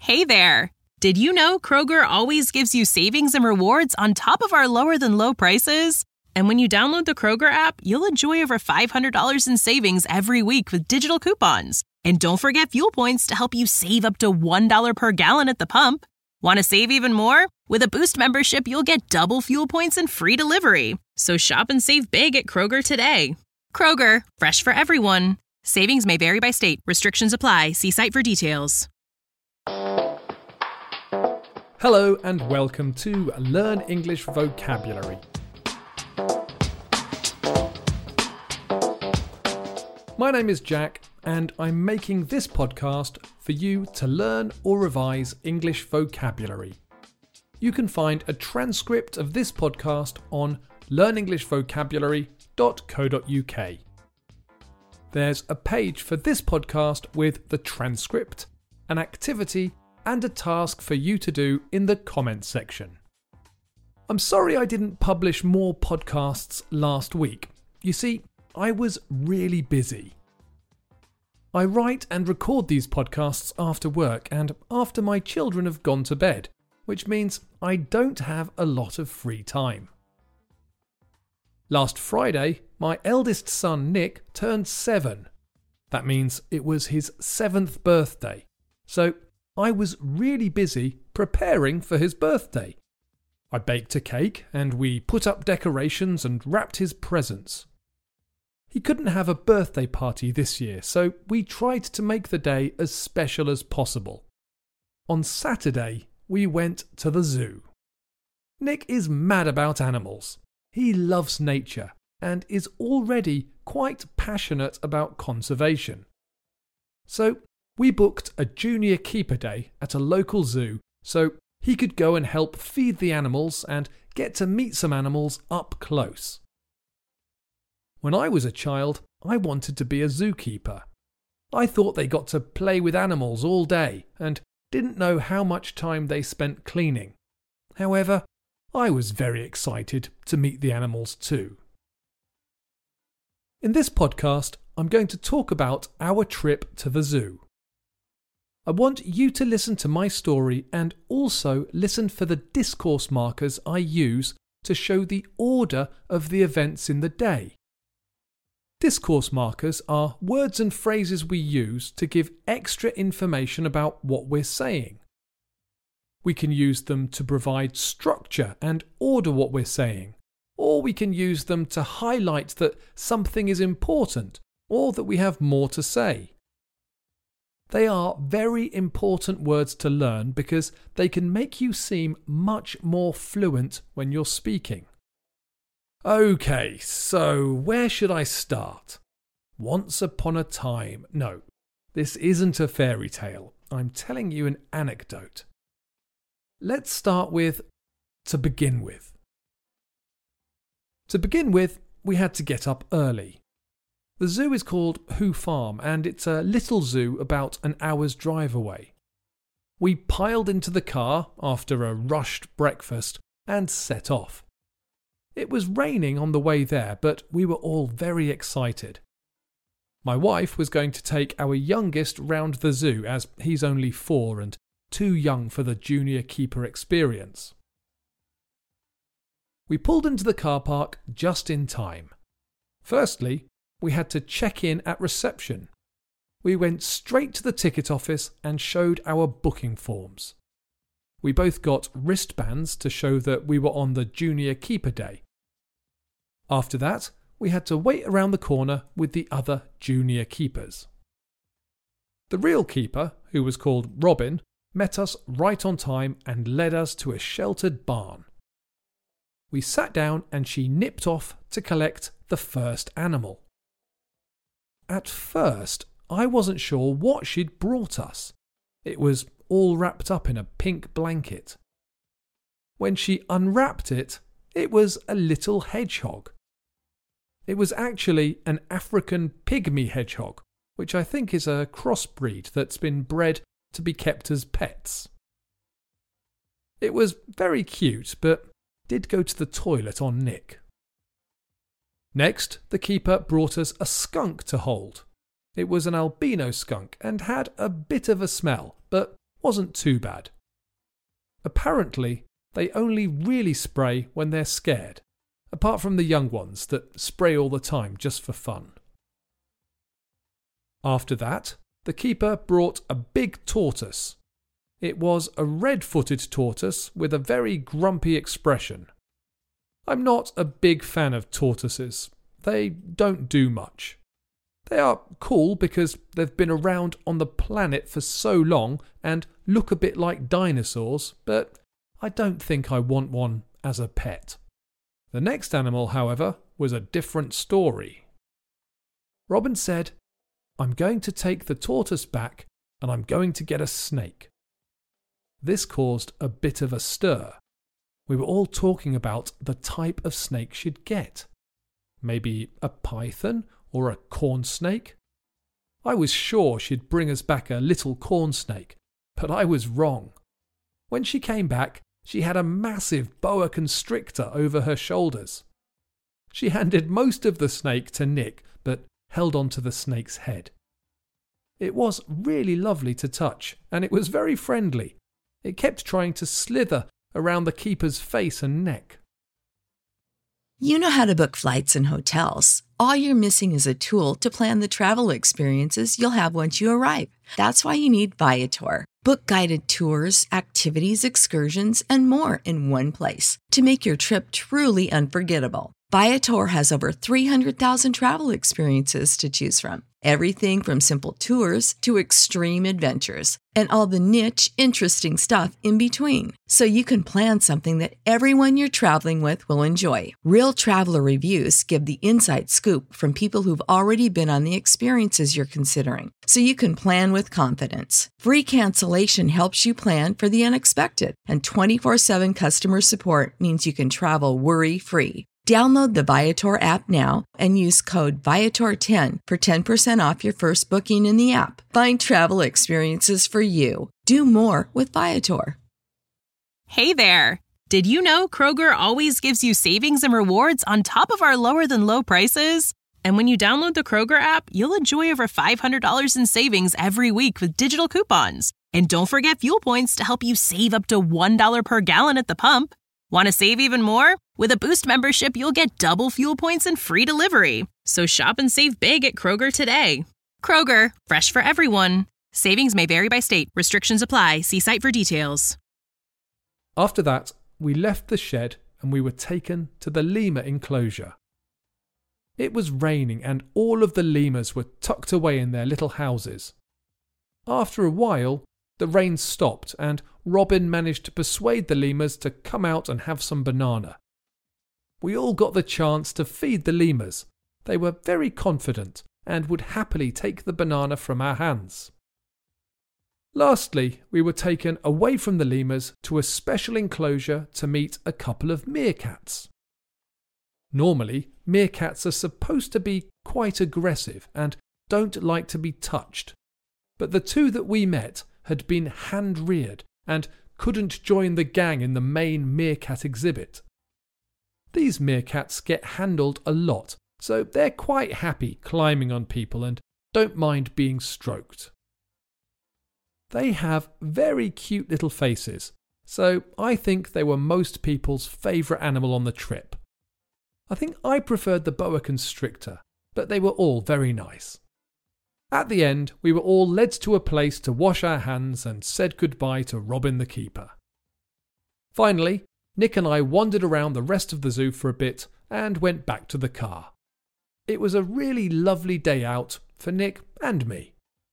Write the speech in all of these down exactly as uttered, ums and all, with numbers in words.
Hey there! Did you know Kroger always gives you savings and rewards on top of our lower-than-low prices? And when you download the Kroger app, you'll enjoy over five hundred dollars in savings every week with digital coupons. And don't forget fuel points to help you save up to one dollar per gallon at the pump. Want to save even more? With a Boost membership, you'll get double fuel points and free delivery. So shop and save big at Kroger today. Kroger, fresh for everyone. Savings may vary by state. Restrictions apply. See site for details. Hello and welcome to Learn English Vocabulary. My name is Jack and I'm making this podcast for you to learn or revise English vocabulary. You can find a transcript of this podcast on learn english vocabulary dot co dot uk. There's a page for this podcast with the transcript, an activity and a task for you to do in the comments section. I'm sorry I didn't publish more podcasts last week. You see, I was really busy. I write and record these podcasts after work and after my children have gone to bed, which means I don't have a lot of free time. Last Friday, my eldest son Nick turned seven. That means it was his seventh birthday. So I was really busy preparing for his birthday. I baked a cake and we put up decorations and wrapped his presents. He couldn't have a birthday party this year, so we tried to make the day as special as possible. On Saturday, we went to the zoo. Nick is mad about animals. He loves nature and is already quite passionate about conservation. So we booked a junior keeper day at a local zoo so he could go and help feed the animals and get to meet some animals up close. When I was a child, I wanted to be a zookeeper. I thought they got to play with animals all day and didn't know how much time they spent cleaning. However, I was very excited to meet the animals too. In this podcast, I'm going to talk about our trip to the zoo. I want you to listen to my story and also listen for the discourse markers I use to show the order of the events in the day. Discourse markers are words and phrases we use to give extra information about what we're saying. We can use them to provide structure and order what we're saying, or we can use them to highlight that something is important or that we have more to say. They are very important words to learn because they can make you seem much more fluent when you're speaking. Okay, so where should I start? Once upon a time. No, this isn't a fairy tale. I'm telling you an anecdote. Let's start with to begin with. To begin with, we had to get up early. The zoo is called Hoo Farm and it's a little zoo about an hour's drive away. We piled into the car after a rushed breakfast and set off. It was raining on the way there, but we were all very excited. My wife was going to take our youngest round the zoo as he's only four and too young for the junior keeper experience. We pulled into the car park just in time. Firstly, we had to check in at reception. We went straight to the ticket office and showed our booking forms. We both got wristbands to show that we were on the junior keeper day. After that, we had to wait around the corner with the other junior keepers. The real keeper, who was called Robin, met us right on time and led us to a sheltered barn. We sat down and she nipped off to collect the first animal. At first, I wasn't sure what she'd brought us. It was all wrapped up in a pink blanket. When she unwrapped it, it was a little hedgehog. It was actually an African pygmy hedgehog, which I think is a crossbreed that's been bred to be kept as pets. It was very cute, but did go to the toilet on Nick. Next, the keeper brought us a skunk to hold. It was an albino skunk and had a bit of a smell, but wasn't too bad. Apparently, they only really spray when they're scared, apart from the young ones that spray all the time just for fun. After that, the keeper brought a big tortoise. It was a red-footed tortoise with a very grumpy expression. I'm not a big fan of tortoises. They don't do much. They are cool because they've been around on the planet for so long and look a bit like dinosaurs, but I don't think I want one as a pet. The next animal, however, was a different story. Robin said, "I'm going to take the tortoise back and I'm going to get a snake." This caused a bit of a stir. We were all talking about the type of snake she'd get. Maybe a python or a corn snake? I was sure she'd bring us back a little corn snake, but I was wrong. When she came back, she had a massive boa constrictor over her shoulders. She handed most of the snake to Nick, but held on to the snake's head. It was really lovely to touch, and it was very friendly. It kept trying to slither around the keeper's face and neck. You know how to book flights and hotels. All you're missing is a tool to plan the travel experiences you'll have once you arrive. That's why you need Viator. Book guided tours, activities, excursions, and more in one place to make your trip truly unforgettable. Viator has over three hundred thousand travel experiences to choose from. Everything from simple tours to extreme adventures and all the niche, interesting stuff in between. So you can plan something that everyone you're traveling with will enjoy. Real traveler reviews give the inside scoop from people who've already been on the experiences you're considering. So you can plan with confidence. Free cancellation helps you plan for the unexpected. And twenty-four seven customer support means you can travel worry-free. Download the Viator app now and use code Viator ten for ten percent off your first booking in the app. Find travel experiences for you. Do more with Viator. Hey there! Did you know Kroger always gives you savings and rewards on top of our lower-than-low prices? And when you download the Kroger app, you'll enjoy over five hundred dollars in savings every week with digital coupons. And don't forget fuel points to help you save up to one dollar per gallon at the pump. Want to save even more? With a Boost membership, you'll get double fuel points and free delivery. So shop and save big at Kroger today. Kroger, fresh for everyone. Savings may vary by state. Restrictions apply. See site for details. After that, we left the shed and we were taken to the lemur enclosure. It was raining and all of the lemurs were tucked away in their little houses. After a while, the rain stopped and Robin managed to persuade the lemurs to come out and have some banana. We all got the chance to feed the lemurs. They were very confident and would happily take the banana from our hands. Lastly, we were taken away from the lemurs to a special enclosure to meet a couple of meerkats. Normally, meerkats are supposed to be quite aggressive and don't like to be touched, but the two that we met had been hand-reared and couldn't join the gang in the main meerkat exhibit. These meerkats get handled a lot, so they're quite happy climbing on people and don't mind being stroked. They have very cute little faces, so I think they were most people's favourite animal on the trip. I think I preferred the boa constrictor, but they were all very nice. At the end, we were all led to a place to wash our hands and said goodbye to Robin the keeper. Finally, Nick and I wandered around the rest of the zoo for a bit and went back to the car. It was a really lovely day out for Nick and me.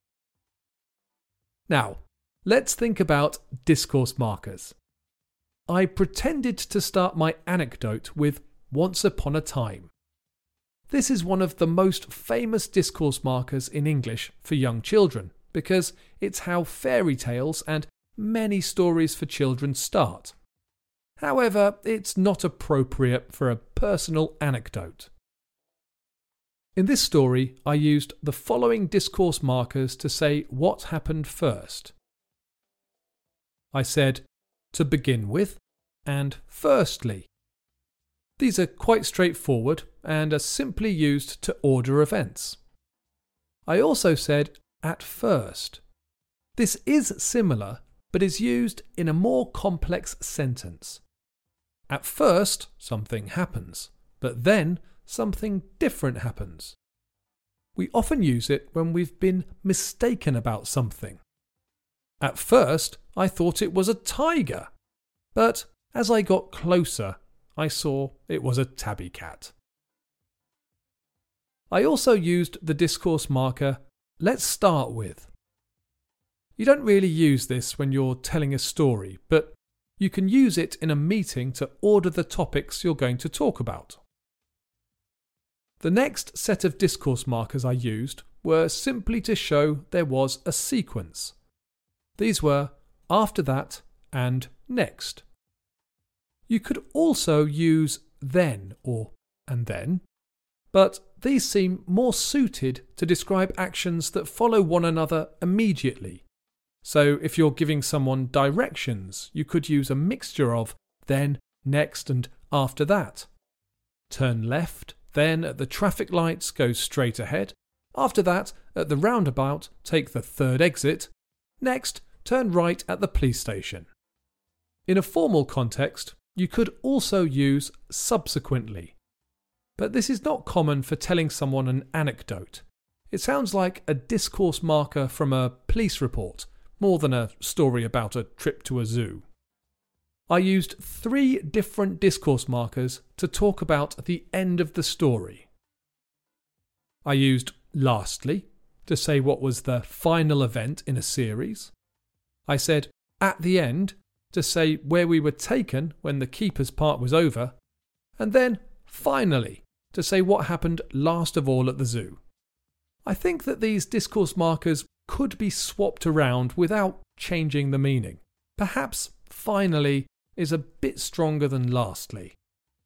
Now, let's think about discourse markers. I pretended to start my anecdote with "Once upon a time." This is one of the most famous discourse markers in English for young children because it's how fairy tales and many stories for children start. However, it's not appropriate for a personal anecdote. In this story, I used the following discourse markers to say what happened first. I said, "to begin with," and "firstly." These are quite straightforward and are simply used to order events. I also said "at first." This is similar, but is used in a more complex sentence. At first, something happens, but then something different happens. We often use it when we've been mistaken about something. At first, I thought it was a tiger, but as I got closer, I saw it was a tabby cat. I also used the discourse marker, let's start with. You don't really use this when you're telling a story, but you can use it in a meeting to order the topics you're going to talk about. The next set of discourse markers I used were simply to show there was a sequence. These were after that and next. You could also use then or and then, but these seem more suited to describe actions that follow one another immediately. So if you're giving someone directions, you could use a mixture of then, next and after that. Turn left, then at the traffic lights go straight ahead. After that, at the roundabout, take the third exit. Next, turn right at the police station. In a formal context, you could also use subsequently. But this is not common for telling someone an anecdote. It sounds like a discourse marker from a police report, more than a story about a trip to a zoo. I used three different discourse markers to talk about the end of the story. I used lastly to say what was the final event in a series. I said at the end to say where we were taken when the keeper's part was over. And then finally to say what happened last of all at the zoo. I think that these discourse markers could be swapped around without changing the meaning. Perhaps finally is a bit stronger than lastly.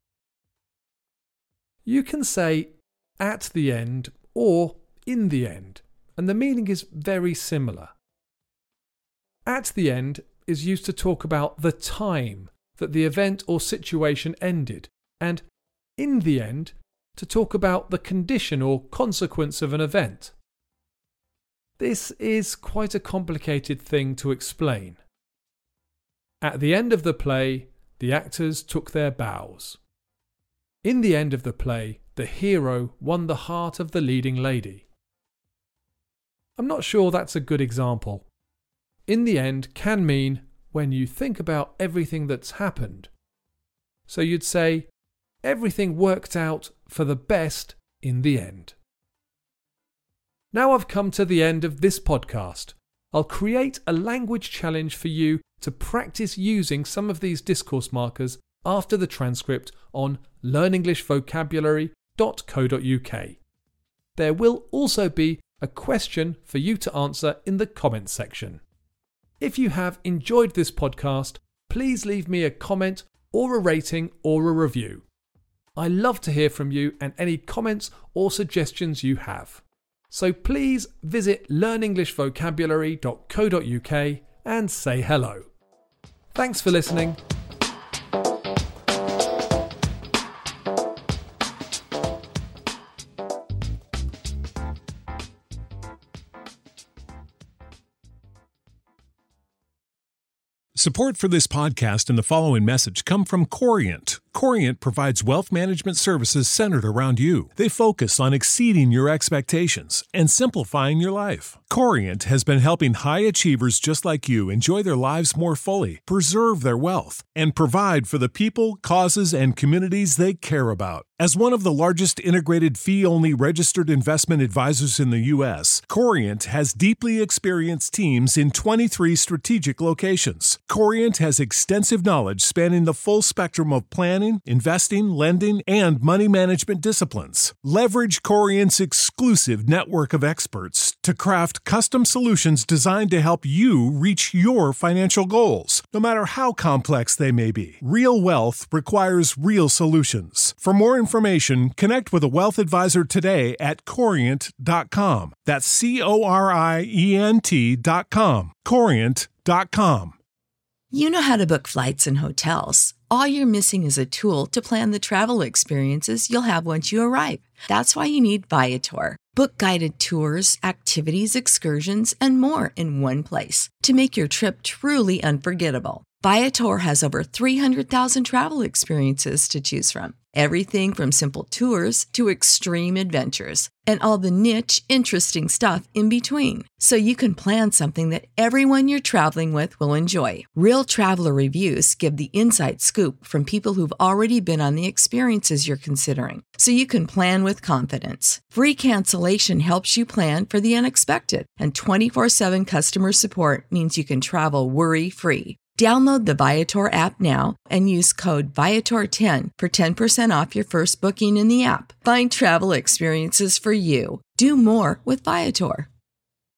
You can say at the end or in the end, and the meaning is very similar. At the end is used to talk about the time that the event or situation ended, and in the end to talk about the condition or consequence of an event. This is quite a complicated thing to explain. At the end of the play, the actors took their bows. In the end of the play, the hero won the heart of the leading lady. I'm not sure that's a good example. In the end can mean when you think about everything that's happened. So you'd say, everything worked out for the best in the end. Now I've come to the end of this podcast. I'll create a language challenge for you to practice using some of these discourse markers after the transcript on learn english vocabulary dot co dot uk. There will also be a question for you to answer in the comments section. If you have enjoyed this podcast, please leave me a comment or a rating or a review. I love to hear from you and any comments or suggestions you have. So please visit learn english vocabulary dot co dot uk and say hello. Thanks for listening. Support for this podcast and the following message come from Corient. Corient provides wealth management services centered around you. They focus on exceeding your expectations and simplifying your life. Corient has been helping high achievers just like you enjoy their lives more fully, preserve their wealth, and provide for the people, causes, and communities they care about. As one of the largest integrated fee-only registered investment advisors in the U S, Corient has deeply experienced teams in twenty-three strategic locations. Corient has extensive knowledge spanning the full spectrum of planning, investing, lending, and money management disciplines. Leverage Corient's exclusive network of experts to craft custom solutions designed to help you reach your financial goals, no matter how complex they may be. Real wealth requires real solutions. For more information, connect with a wealth advisor today at corient dot com. That's C O R I E N T dot com. corient dot com. You know how to book flights and hotels. All you're missing is a tool to plan the travel experiences you'll have once you arrive. That's why you need Viator. Book guided tours, activities, excursions, and more in one place to make your trip truly unforgettable. Viator has over three hundred thousand travel experiences to choose from. Everything from simple tours to extreme adventures and all the niche, interesting stuff in between. So you can plan something that everyone you're traveling with will enjoy. Real traveler reviews give the inside scoop from people who've already been on the experiences you're considering. So you can plan with confidence. Free cancellation helps you plan for the unexpected. And twenty-four seven customer support means you can travel worry-free. Download the Viator app now and use code Viator ten for ten percent off your first booking in the app. Find travel experiences for you. Do more with Viator.